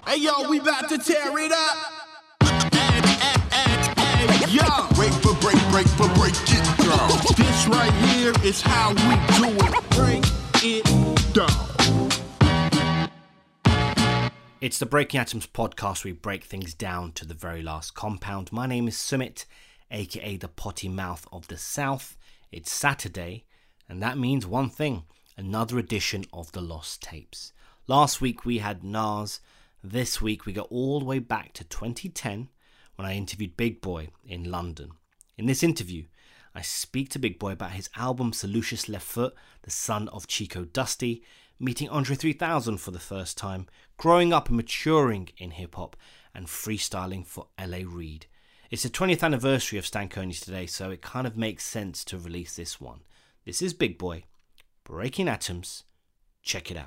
Hey yo, we about to tear it up. Hey, yo. Break for break it down. This right here is how we do it. Break it down. It's the Breaking Atoms podcast where we break things down to the very last compound. My name is Sumit, aka the potty mouth of the South. It's Saturday, and that means one thing: another edition of the Lost Tapes. Last week we had Nas. This week we go all the way back to 2010 when I interviewed Big Boi in London. In this interview, I speak to Big Boi about his album Salucious Left Foot, the son of Chico Dusty, meeting Andre 3000 for the first time, growing up and maturing in hip-hop, and freestyling for L.A. Reid. It's the 20th anniversary of Stankonis today, so it kind of makes sense to release this one. This is Big Boi, Breaking Atoms. Check it out.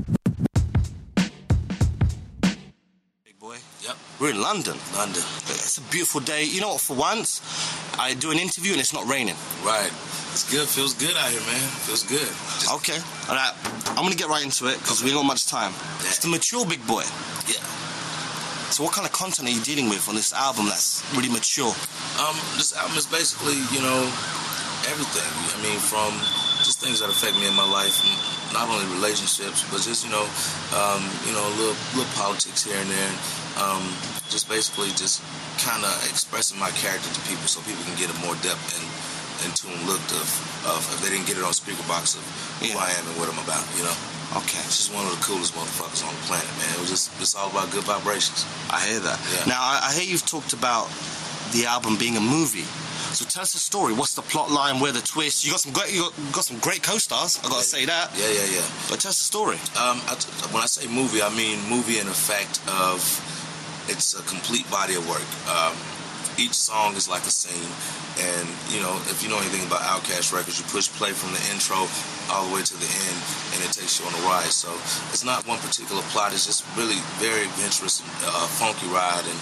Yep. We're in London. It's a beautiful day. You know what, for once, I do an interview and it's not raining. Right. It's good. Feels good out here, man. Feels good. Okay. All right. I'm going to get right into it because we ain't got much time. Yeah. It's the mature Big Boi. Yeah. So what kind of content are you dealing with on this album that's really mature? This album is basically, everything. I mean, from just things that affect me in my life, not only relationships, but just, little politics here and there. Just basically just kind of expressing my character to people so people can get a more depth and tune look of if they didn't get it on speaker box of who I am and what I'm about, Okay. It's just one of the coolest motherfuckers on the planet, man. It's all about good vibrations. I hear that. Yeah. Now, I hear you've talked about the album being a movie. So tell us the story. What's the plot line? Where the twist? You got some great co-stars. I gotta say that. Yeah. But tell us the story. When I say movie, I mean movie in effect of it's a complete body of work. Each song is like a scene, and if you know anything about Outkast Records, you push play from the intro all the way to the end, and it takes you on a ride. So it's not one particular plot. It's just really very adventurous, funky ride, and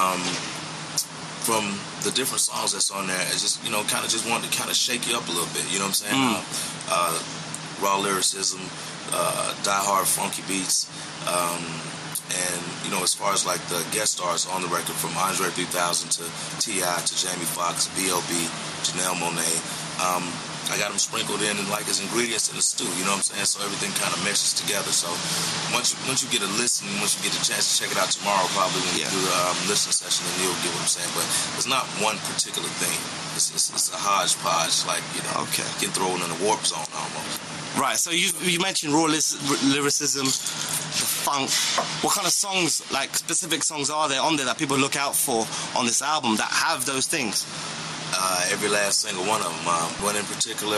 from the different songs that's on there, it's just kind of just wanted to kind of shake you up a little bit. You know what I'm saying? Raw lyricism, die-hard funky beats. And, as far as like the guest stars on the record, from Andre 3000 to T.I. to Jamie Foxx, B.O.B., Janelle Monáe, I got them sprinkled in like as ingredients in the stew, you know what I'm saying? So everything kind of meshes together. So once you get a listen, once you get a chance to check it out tomorrow, probably when you do the listening session, then you'll get what I'm saying. But it's not one particular thing. It's a hodgepodge, like, Okay. Get thrown in a warp zone almost. Right, so you mentioned raw lyricism, the funk. What kind of songs, like specific songs are there on there that people look out for on this album that have those things? Every last single one of them. One in particular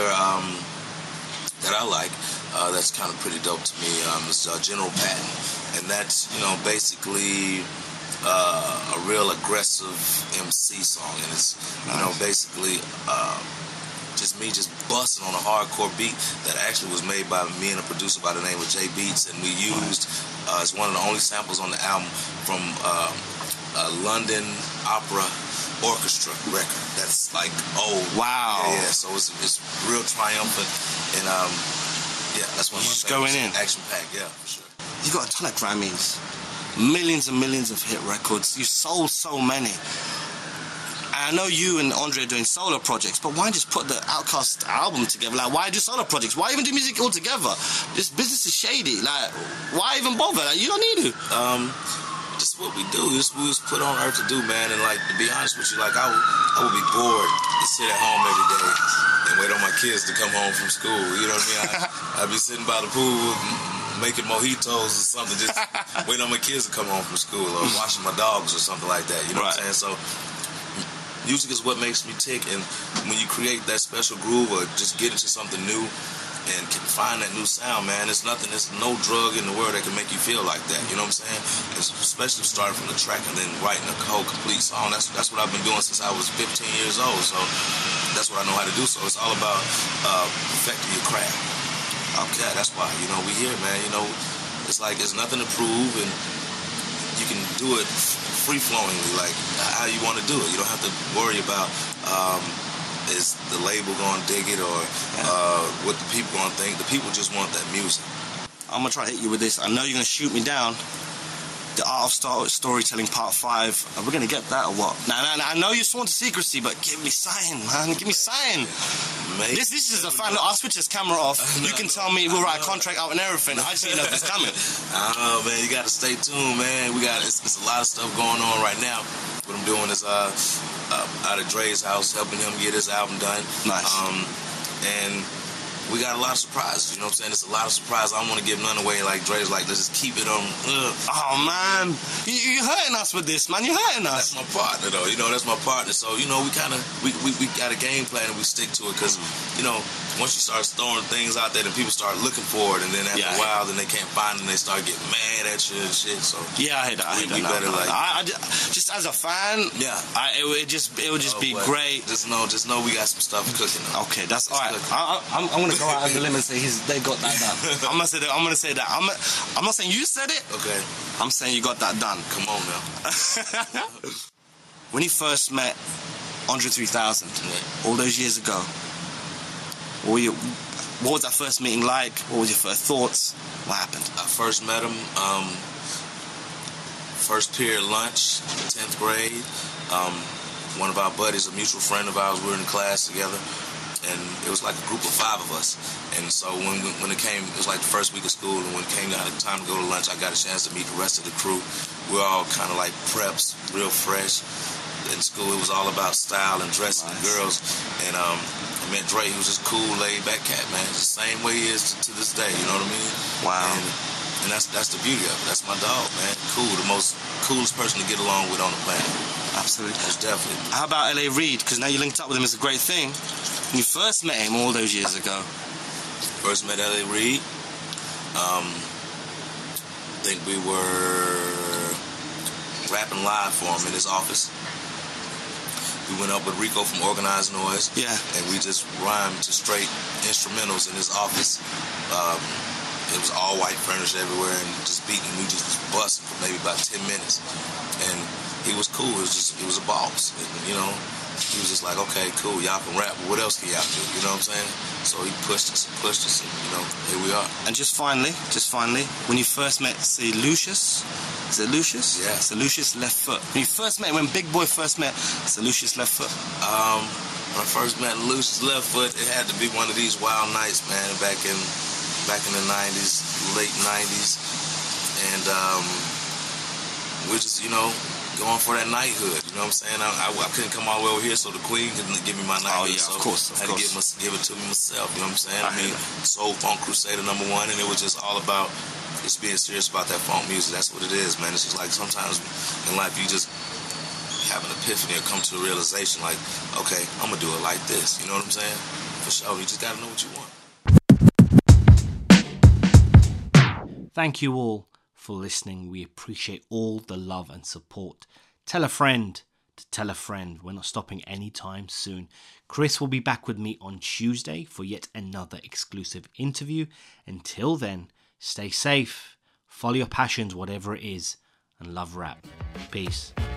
that I like, that's kind of pretty dope to me, is General Patton. And that's, basically a real aggressive MC song. And it's, basically just me just busting on a hardcore beat that actually was made by me and a producer by the name of Jay Beats. And we used, it's one of the only samples on the album from a London Opera Orchestra record that's like old. Wow. Yeah, so it's real triumphant, and that's one of my just going in action-packed, yeah, for sure. You got a ton of Grammys, millions and millions of hit records. You sold so many. And I know you and Andre are doing solo projects, but why just put the Outkast album together? Like, why do solo projects? Why even do music all together? This business is shady. Like, why even bother? Like, you don't need to. Just what we do. This we was put on earth to do, man. And like, to be honest with you, like I would be bored to sit at home every day and wait on my kids to come home from school. You know what I mean? I'd be sitting by the pool making mojitos or something, just waiting on my kids to come home from school, or washing my dogs or something like that. You know what I'm saying? So music is what makes me tick, and when you create that special groove or just get into something new and can find that new sound, man, there's no drug in the world that can make you feel like that. You know what I'm saying? Especially starting from the track and then writing a whole complete song. That's what I've been doing since I was 15 years old. So that's what I know how to do. So it's all about perfecting your craft. Okay, that's why we here, man. It's like there's nothing to prove, and you can do it free-flowingly, like how you want to do it. You don't have to worry about is the label gonna dig it or what the people gonna think. The people just want that music. I'm gonna try to hit you with this. I know you're gonna shoot me down. The Art of Storytelling Part 5. Are we going to get that or what? Nah, I know you're sworn to secrecy, but give me something, man. Give me something. Mate, This is a fan. Look, I'll switch this camera off. You can tell me we'll write a contract out and everything. I just didn't know if it's coming. Oh, man, you got to stay tuned, man. It's a lot of stuff going on right now. What I'm doing is out at Dre's house, helping him get his album done. Nice. And we got a lot of surprises, you know what I'm saying? It's a lot of surprises. I don't want to give none away. Like, Dre's like, let's just keep it on. Oh, man. You're hurting us with this, man. You're hurting us. That's my partner, though. You know, that's my partner. So, you know, we got a game plan and we stick to it because, you know, once you start throwing things out there, then people start looking for it, and then after a while, then they can't find it, and they start getting mad at you and shit. So yeah, I hate that. We better like. I just as a fan, yeah, it would just be great. Just know we got some stuff cooking. Okay, that's all right. I'm gonna go out on the limb and say they got that done. I'm gonna say that. I'm not saying you said it. Okay. I'm saying you got that done. Come on now. When you first met Andre 3000, all those years ago. What was that first meeting like? What was your first thoughts? What happened? I first met him, first period lunch, 10th grade. One of our buddies, a mutual friend of ours, we were in class together, and it was like a group of 5 of us. And so when it was like the first week of school, and when it came down to time to go to lunch, I got a chance to meet the rest of the crew. We were all kind of like preps, real fresh. In school, it was all about style and dressing the girls. And I met Dre. He was just cool, laid-back cat, man. It's the same way he is to this day. You know what I mean? Wow. And that's the beauty of it. That's my dog, man. Cool, the most coolest person to get along with on the planet. Absolutely. Most definitely. How about L.A. Reid? Because now you linked up with him is a great thing. When you first met him all those years ago. First met L.A. Reid. I think we were rapping live for him in his office. We went up with Rico from Organized Noise. Yeah. And we just rhymed to straight instrumentals in his office. It was all white furniture everywhere and just beating. We just busting for maybe about 10 minutes. And he was cool. He was a boss. And, you know, he was just like, okay, cool, y'all can rap, but what else can y'all do? You know what I'm saying? So he pushed us, and, you know, here we are. And just finally, when you first met, say, Lucius, is it Lucius? Yeah. So Lucius Left Foot. When Big Boy first met, so Lucius Left Foot. When I first met Lucius Left Foot, it had to be one of these wild nights, man, back in the 90s, late 90s. And we're just, you know, going for that knighthood. You know what I'm saying? I couldn't come all the way over here, so the queen couldn't give me my knighthood. Oh, yeah, so of course. I had to give it to me myself. You know what I'm saying? I mean, Soul Funk Crusader #1, and it was just all about just being serious about that funk music. That's what it is, man. It's just like sometimes in life you just have an epiphany or come to a realization like, okay, I'm going to do it like this. You know what I'm saying? For sure. You just got to know what you want. Thank you all for listening. We appreciate all the love and support. Tell a friend to tell a friend. We're not stopping anytime soon. Chris will be back with me on Tuesday for yet another exclusive interview. Until then, stay safe, follow your passions, whatever it is, and love rap. Peace.